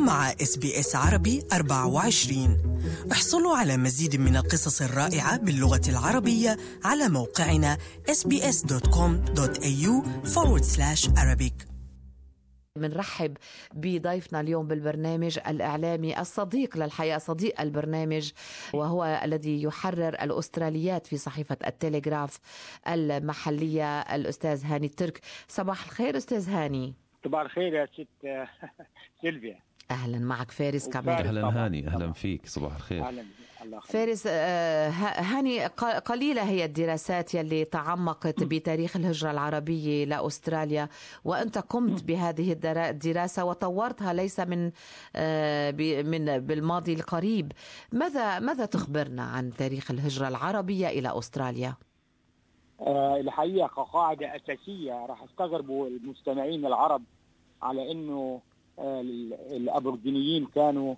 مع SBS عربي 24. احصلوا على مزيد من القصص الرائعة باللغة العربية على موقعنا sbs.com.au/Arabic. بنرحب بضيفنا اليوم بالبرنامج الإعلامي الصديق للحياة، صديق البرنامج، وهو الذي يحرر الأستراليات في صحيفة التلغراف المحلية، الأستاذ هاني الترك. صباح الخير أستاذ هاني. صباح الخير يا ست سيلفيا. أهلا معك فارس كمان. أهلا هاني، أهلا فيك. صباح الخير. أهلا. الله فارس. هاني، قليلة هي الدراسات يلي تعمقت بتاريخ الهجرة العربية لأستراليا، وأنت قمت بهذه الدراسة وطورتها ليس من بالماضي القريب. ماذا تخبرنا عن تاريخ الهجرة العربية إلى أستراليا؟ الحقيقة كقاعدة أساسية راح استغربوا المستمعين العرب على أنه الأبورجينيين كانوا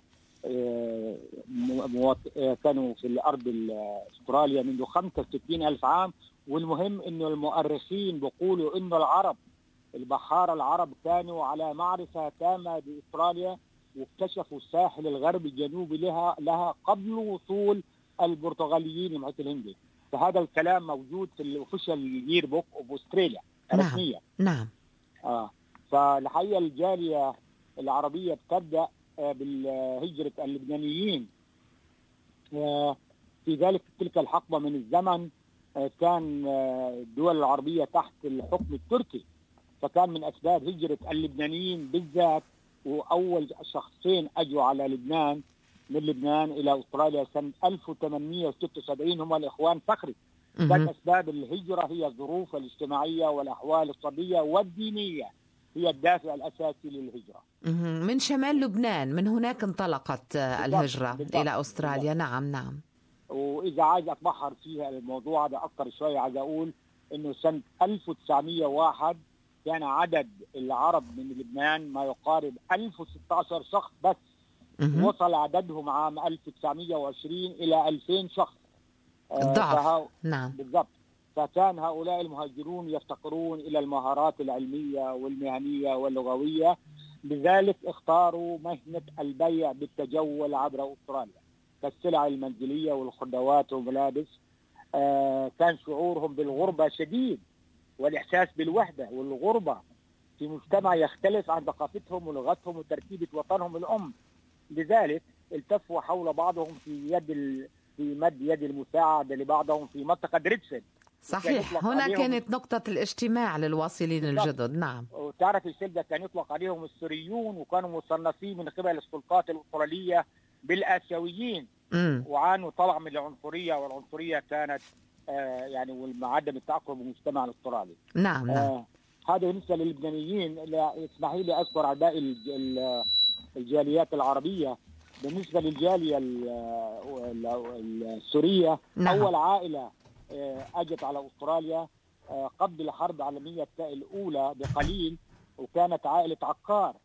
في الأرض أستراليا منذ 65,000 عام. والمهم أنه المؤرخين بيقولوا أنه العرب البحارة العرب كانوا على معرفة تامة بأستراليا، واكتشفوا الساحل الغربي الجنوبي لها قبل وصول البرتغاليين المحيط الهندي. فهذا الكلام موجود في الأوفيشال يير بوك أوف أستراليا رسميا. نعم. فالحقيقة الجالية العربية بتبدأ بالهجرة اللبنانيين في تلك الحقبة من الزمن. كان الدول العربية تحت الحكم التركي، فكان من أسباب هجرة اللبنانيين بالذات، وأول شخصين أجوا على لبنان من لبنان إلى أستراليا سنة 1876 هم الإخوان فخري. كان أسباب الهجرة هي الظروف الاجتماعية والأحوال الطبية والدينية هي الدافع الأساسي للهجرة. من شمال لبنان، من هناك انطلقت الهجرة إلى أستراليا. نعم. وإذا عايز أتبحر فيها الموضوع هذا أكثر شوية، عايز أقول إنه سنة 1901 كان عدد العرب من لبنان ما يقارب 1016 شخص بس. وصل عددهم عام 1920 إلى 2000 شخص. الضعف. نعم بالضبط. فكان هؤلاء المهاجرون يفتقرون إلى المهارات العلمية والمهنية واللغوية، لذلك اختاروا مهنة البيع بالتجول عبر أستراليا كالسلع المنزلية والخضروات والملابس. كان شعورهم بالغربة شديد، والإحساس بالوحدة والغربة في مجتمع يختلف عن ثقافتهم ولغتهم وتركيبة وطنهم الأم. لذلك التفوا حول بعضهم في مد يد المساعدة لبعضهم في منطقة ريدفيلد. صحيح، هنا كانت نقطة الاجتماع للواصلين الجدد. نعم. وتعرف السلدة كان يطلق عليهم السوريون، وكانوا مصنفين من قبل السلطات الأسترالية بالآسيويين. وعانوا طبعا من العنصرية، والعنصرية كانت وعدم التأقلم بالمجتمع الأسترالي. نعم. هذا بالنسبة للبنانيين. اسمحي لي أذكر عن باقي الجاليات العربية. بالنسبة للجالية السورية، نعم. أول عائلة أجت على أستراليا قبل الحرب العالمية الأولى بقليل، وكانت عائلة عكار.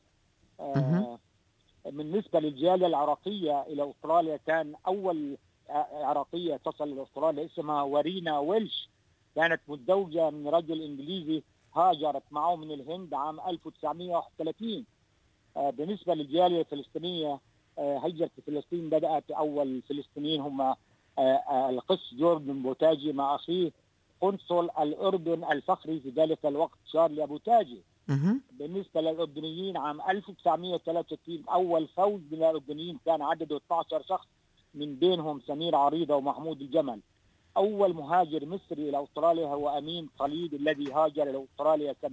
بالنسبة للجالية العراقية إلى أستراليا، كان أول عراقية تصل إلى أستراليا اسمها ورينا ويلش، كانت متزوجة من رجل إنجليزي هاجرت معه من الهند عام 1931. بالنسبة للجالية الفلسطينية، هجرة فلسطين بدأت أول فلسطينيين هم القس جوردن بوتاجي مع أخيه قنصل الأردن الفخري في ذلك الوقت شارلي بوتاجي. بالنسبة للأردنيين عام 1963 أول فوز من الأردنيين كان عدده 12 شخص، من بينهم سمير عريضة ومحمود الجمل. أول مهاجر مصري إلى أستراليا هو أمين خليل الذي هاجر إلى أستراليا سنة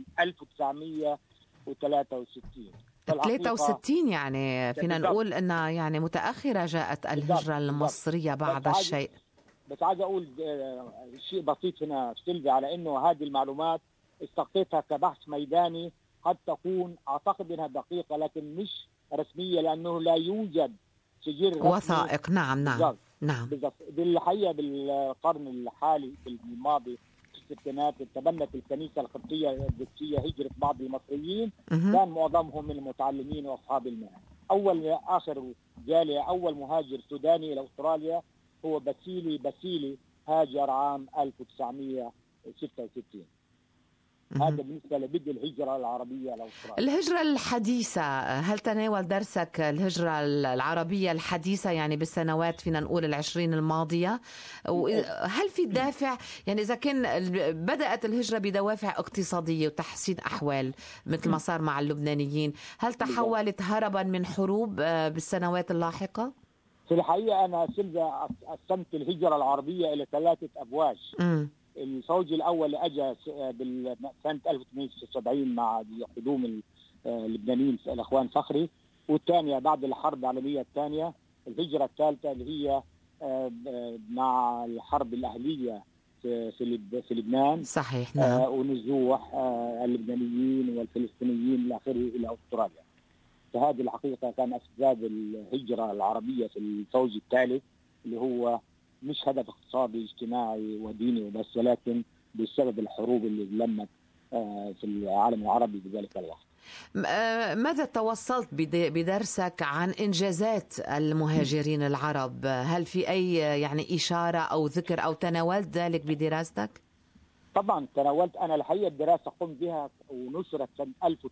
1963. 63 يعني فينا نقول أن متأخرة جاءت الهجرة المصرية بعض الشيء. بس عايز أقول شيء بسيط هنا سيلفي، على أنه هذه المعلومات استقيتها كبحث ميداني، قد تكون أعتقد أنها دقيقة لكن مش رسمية، لأنه لا يوجد سجل وثائق. نعم. بالضبط. بالحقيقة بالقرن الحالي الماضي في الستينات تبنت الكنيسة القبطية القدسية هجرة بعض المصريين. كان معظمهم من المتعلمين وأصحاب المهن. آخر جالية أول مهاجر سوداني إلى أستراليا هو باسيلي هاجر عام 1966. هذا بالنسبة لبدء الهجرة العربية لأستراليا. الهجرة الحديثة، هل تناول درسك الهجرة العربية الحديثة يعني بالسنوات فينا نقول 20 الماضية؟ هل في دافع يعني إذا كان بدأت الهجرة بدوافع اقتصادية وتحسين أحوال مثل ما صار مع اللبنانيين، هل تحولت هربا من حروب بالسنوات اللاحقة؟ في الحقيقة أنا سيلفا قسمت الهجرة العربية إلى 3 أبواج. الفوج الأول أجى سنة 1876 مع قدوم اللبنانيين الأخوان فخري، والثانية بعد الحرب العالمية الثانية. الهجرة الثالثة اللي هي مع الحرب الأهلية في لبنان. صحيح. نعم. ونزوح اللبنانيين والفلسطينيين إلى آخره إلى أستراليا. فهذه الحقيقة كان أسباب الهجرة العربية في الفوج الثالث، اللي هو مش هدف اقتصادي اجتماعي وديني وبس، ولكن بسبب الحروب اللي لمت في العالم العربي في ذلك الوقت. ماذا توصلت بدرسك عن إنجازات المهاجرين العرب؟ هل في أي يعني إشارة أو ذكر أو تناولت ذلك بدراستك؟ طبعا تناولت. أنا الحقيقة الدراسة قمت بها ونشرت سنة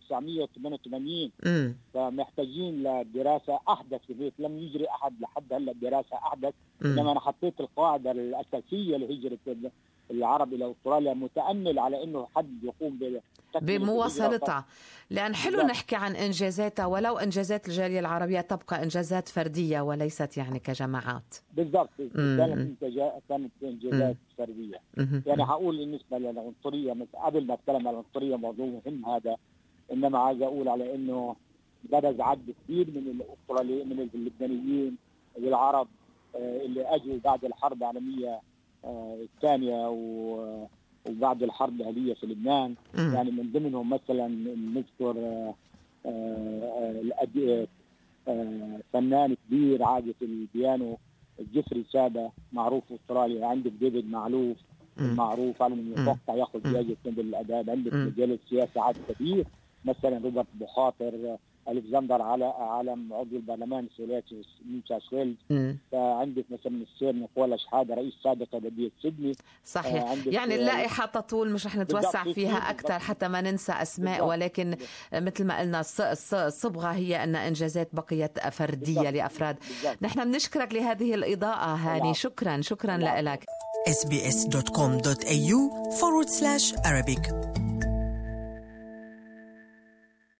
1988. فمحتاجين لدراسة أحدث في البيت، لم يجري أحد لحد هلا دراسة أحدث. إنما أنا حطيت القاعدة الأساسية لهجرة العرب إلى أستراليا، متأمل على إنه حد يقوم بمواصلتها، لأن حلو نحكي عن إنجازاتها، ولو إنجازات الجالية العربية تبقى إنجازات فردية وليست يعني كجماعات. بالضبط. كانت إنجازات فردية. يعني هقول بالنسبة للعنصرية، قبل ما أتكلم عن العنصرية موضوع مهم هذا، إنما عايز أقول على إنه بدأ عدد كثير من الأستراليين من اللبنانيين والعرب اللي أجوا بعد الحرب العالمية الثانية وبعد الحرب الأهلية في لبنان. يعني من ضمنهم مثلا نذكر فنان كبير عازف البيانو جيفري سابا معروف في أستراليا. عندك ديفيد معلوف معروف على من يتوقع ياخذ جائزة نوبل الأداب. عندك مجال السياسة عدد كبير، مثلا روبرت بوخاطر، ألكسندر علم عضو البرلمان السويسري نيو ويلز. فعندك مثلا السير نيكولا شحادة رئيس سابق بلدية سيدني. صحيح. يعني اللائحة تطول، مش رح نتوسع فيها أكثر حتى ما ننسى أسماء. ولكن مثل ما قلنا الصبغة هي أن إنجازات بقيت فردية لأفراد. نحن بنشكرك لهذه الإضاءة هاني. شكرا لك. sbs.com.au/Arabic